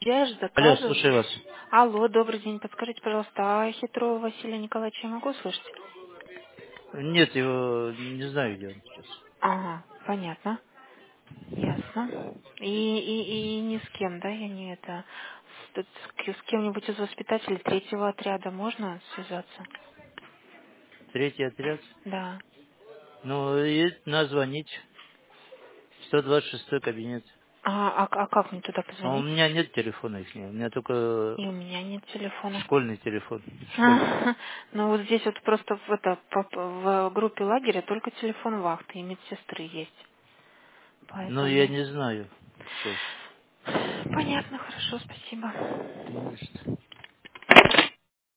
Я же Алло, заказываю. слушаю вас. Алло, добрый день. Подскажите, пожалуйста, а Хитрова Василия Николаевича я могу слышать? Нет, его не знаю, где он сейчас. Ага, понятно. Ясно. И ни с кем, да, я не это... Тут с кем-нибудь из воспитателей третьего отряда можно связаться? Третий отряд. Да. Ну, и надо звонить. 126 кабинет. А как мне туда А у позвонить? меня нет телефона их, у меня только И у меня нет телефона. школьный телефон. Школьный. Ну вот здесь вот просто в группе лагеря только телефон вахты и медсестры есть. Ну, я Поэтому... не знаю, кто. Понятно, хорошо, спасибо. Не за что.